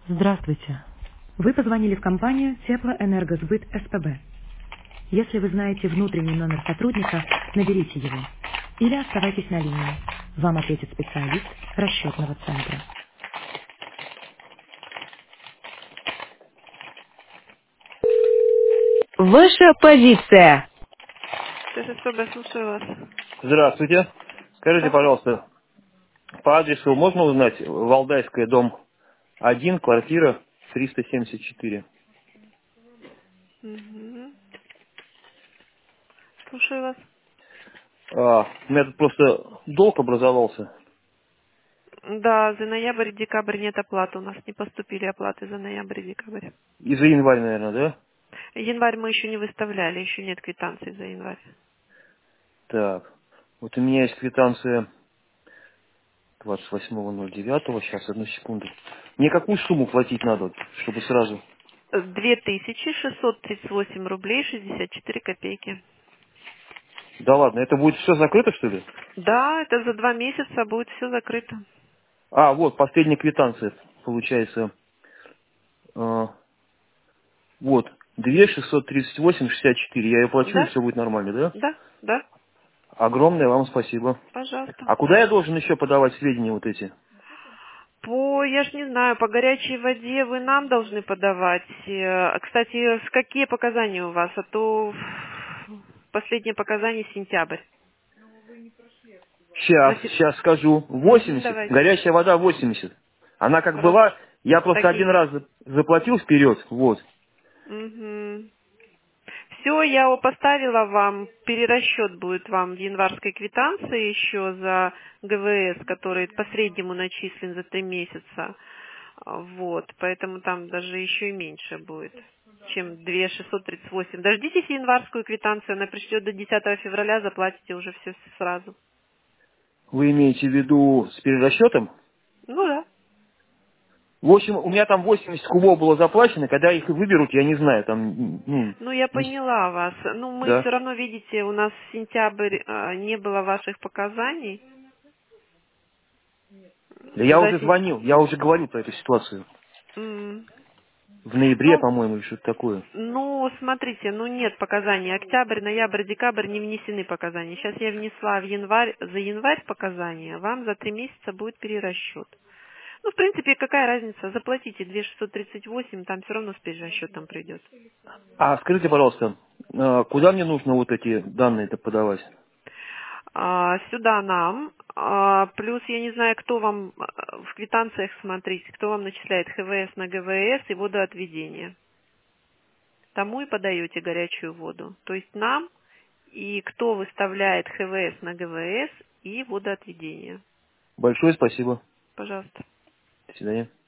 Здравствуйте. Вы позвонили в компанию Теплоэнергосбыт СПБ. Если вы знаете внутренний номер сотрудника, наберите его. Или оставайтесь на линии. Вам ответит специалист расчетного центра. Ваша позиция. ТССПБ, слушаю вас. Здравствуйте. Скажите, Здравствуйте. пожалуйста, по адресу можно узнать Валдайская, дом 1, квартира 374. Угу. Слушаю вас. У меня тут просто долг образовался. Да, за ноябрь и декабрь нет оплаты. У нас не поступили оплаты за ноябрь и декабрь. И за январь, наверное, да? Январь мы еще не выставляли, еще нет квитанции за январь. Так. Вот у меня есть квитанция 28.09. Сейчас, одну секунду. Мне какую сумму платить надо, чтобы сразу? 2638 рублей 64 копейки. Да ладно, это будет все закрыто, что ли? Да, это за 2 месяца будет все закрыто. А, вот, последняя квитанция, получается. Вот, 2 638,64. Я ее плачу, и Да, все будет нормально, да? да, да, Огромное вам спасибо. пожалуйста. А куда я должен еще подавать сведения вот эти? Я ж не знаю, по горячей воде вы нам должны подавать. Кстати, какие показания у вас? А то последнее показание сентябрь. На се- Сейчас скажу. Мгм, 80. давайте. Горячая вода 80. Она как Хорошо. была, я просто один Такие. раз заплатил вперед, вот. Угу. Все, я его поставила вам, перерасчет будет вам в январской квитанции еще за ГВС, который по среднему начислен за 3 месяца. Вот, поэтому там даже еще и меньше будет, чем 2638. Дождитесь январскую квитанцию, она пришлет до 10 февраля, заплатите уже все сразу. Вы имеете в виду с перерасчетом? Ну да. В общем, у меня там 80 кубов было заплачено, когда их выберут, я не знаю, там, Ну, я не- поняла вас. Ну, мы да. все равно, видите, у нас в сентябрь не было ваших показаний. Да я За уже звонил, я уже говорил про эту ситуацию. М. В ноябре, Ну, по-моему, или что-то такое. смотрите, нет показаний. Октябрь, ноябрь, декабрь не внесены показания. Сейчас я внесла за январь показания, вам за 3 месяца будет перерасчет. Ну, в принципе, какая разница? Заплатите 2638, там все равно с перерасчетом придет. А скажите, пожалуйста, куда мне нужно вот эти данные-то подавать? Сюда нам, плюс я не знаю, кто вам в квитанциях смотрите, кто вам начисляет ХВС на ГВС и водоотведение. Тому и подаете горячую воду. То есть нам и кто выставляет ХВС на ГВС и водоотведение. Большое спасибо. Пожалуйста. До свидания.